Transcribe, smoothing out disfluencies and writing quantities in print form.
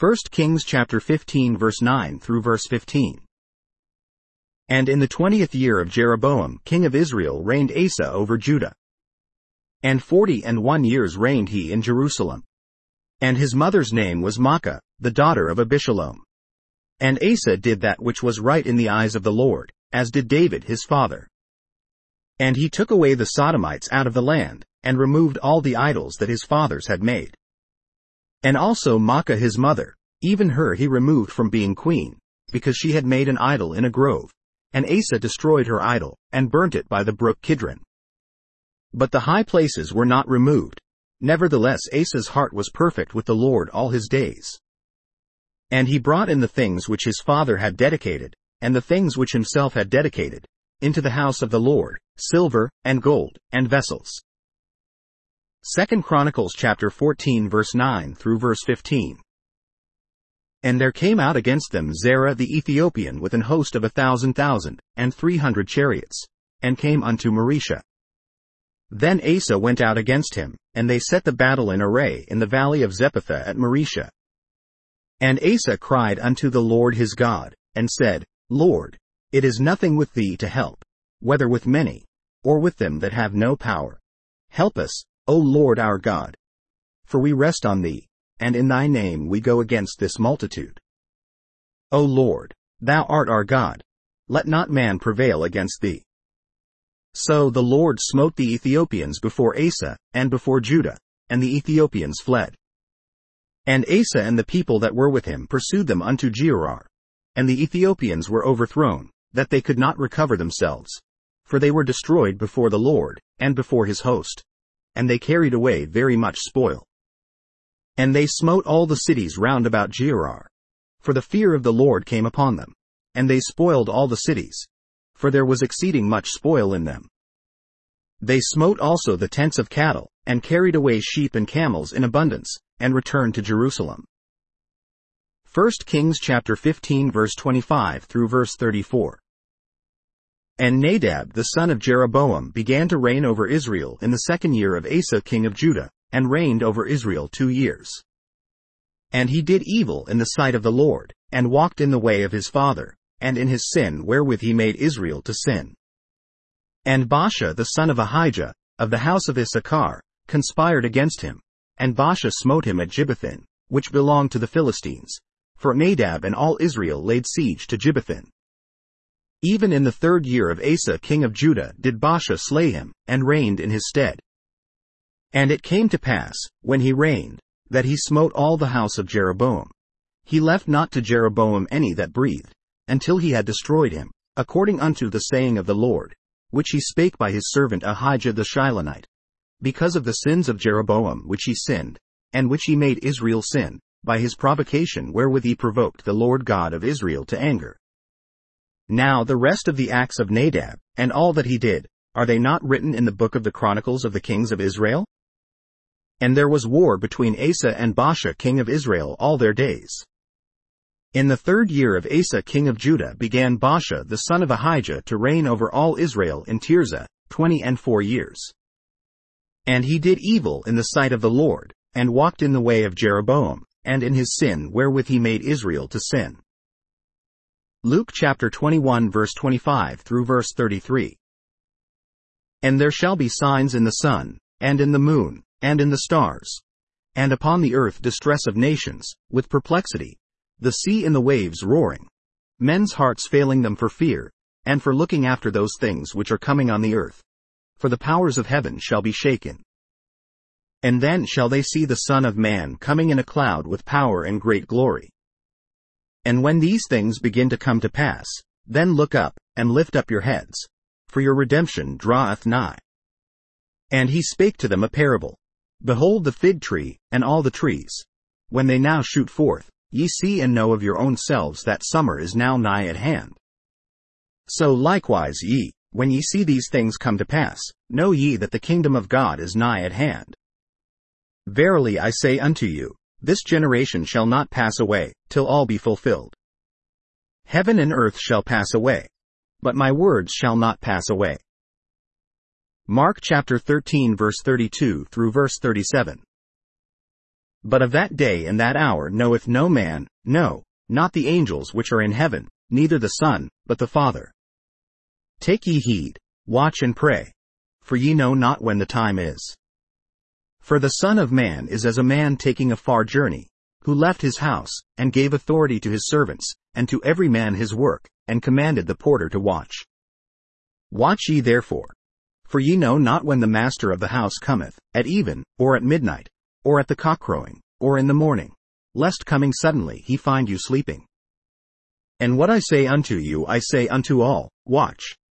1 Kings chapter 15 verse 9 through verse 15. And in the 20th year of Jeroboam king of Israel reigned Asa over Judah. And 41 years reigned he in Jerusalem. And his mother's name was Maacah, the daughter of Abishalom. And Asa did that which was right in the eyes of the Lord, as did David his father. And he took away the Sodomites out of the land, and removed all the idols that his fathers had made. And also Maacah his mother, even her he removed from being queen, because she had made an idol in a grove. And Asa destroyed her idol, and burnt it by the brook Kidron. But the high places were not removed. Nevertheless Asa's heart was perfect with the Lord all his days. And he brought in the things which his father had dedicated, and the things which himself had dedicated, into the house of the Lord, silver, and gold, and vessels. 2 Chronicles chapter 14 verse 9 through verse 15. And there came out against them Zerah the Ethiopian with an host of 1,000,000, and 300 chariots, and came unto Mareshah. Then Asa went out against him, and they set the battle in array in the valley of Zephathah at Mareshah. And Asa cried unto the Lord his God, and said, Lord, it is nothing with thee to help, whether with many, or with them that have no power. Help us, O Lord our God. For we rest on thee, and in thy name we go against this multitude. O Lord, thou art our God. Let not man prevail against thee. So the Lord smote the Ethiopians before Asa, and before Judah, and the Ethiopians fled. And Asa and the people that were with him pursued them unto Gerar. And the Ethiopians were overthrown, that they could not recover themselves. For they were destroyed before the Lord, and before his host. And they carried away very much spoil. And they smote all the cities round about Gerar. For the fear of the Lord came upon them. And they spoiled all the cities. For there was exceeding much spoil in them. They smote also the tents of cattle, and carried away sheep and camels in abundance, and returned to Jerusalem. 1 Kings chapter 15 verse 25 through verse 34. And Nadab the son of Jeroboam began to reign over Israel in the 2nd year of Asa king of Judah, and reigned over Israel 2 years. And he did evil in the sight of the Lord, and walked in the way of his father, and in his sin wherewith he made Israel to sin. And Baasha the son of Ahijah, of the house of Issachar, conspired against him, and Baasha smote him at Gibbethon, which belonged to the Philistines, for Nadab and all Israel laid siege to Gibbethon. Even in the 3rd year of Asa king of Judah did Baasha slay him, and reigned in his stead. And it came to pass, when he reigned, that he smote all the house of Jeroboam. He left not to Jeroboam any that breathed, until he had destroyed him, according unto the saying of the Lord, which he spake by his servant Ahijah the Shilonite, because of the sins of Jeroboam which he sinned, and which he made Israel sin, by his provocation wherewith he provoked the Lord God of Israel to anger. Now the rest of the acts of Nadab, and all that he did, are they not written in the book of the Chronicles of the kings of Israel? And there was war between Asa and Baasha king of Israel all their days. In the 3rd year of Asa king of Judah began Baasha the son of Ahijah to reign over all Israel in Tirzah, 24 years. And he did evil in the sight of the Lord, and walked in the way of Jeroboam, and in his sin wherewith he made Israel to sin. Luke chapter 21 verse 25 through verse 33. And there shall be signs in the sun, and in the moon, and in the stars, and upon the earth distress of nations, with perplexity, the sea and the waves roaring, men's hearts failing them for fear, and for looking after those things which are coming on the earth. For the powers of heaven shall be shaken. And then shall they see the Son of Man coming in a cloud with power and great glory. And when these things begin to come to pass, then look up, and lift up your heads, for your redemption draweth nigh. And he spake to them a parable. Behold the fig tree, and all the trees. When they now shoot forth, ye see and know of your own selves that summer is now nigh at hand. So likewise ye, when ye see these things come to pass, know ye that the kingdom of God is nigh at hand. Verily I say unto you, this generation shall not pass away, till all be fulfilled. Heaven and earth shall pass away, but my words shall not pass away. Mark chapter 13 verse 32 through verse 37. But of that day and that hour knoweth no man, no, not the angels which are in heaven, neither the Son, but the Father. Take ye heed, watch and pray, for ye know not when the time is. For the Son of Man is as a man taking a far journey, who left his house, and gave authority to his servants, and to every man his work, and commanded the porter to watch. Watch ye therefore, for ye know not when the master of the house cometh, at even, or at midnight, or at the cockcrowing, or in the morning, lest coming suddenly he find you sleeping. And what I say unto you I say unto all, watch.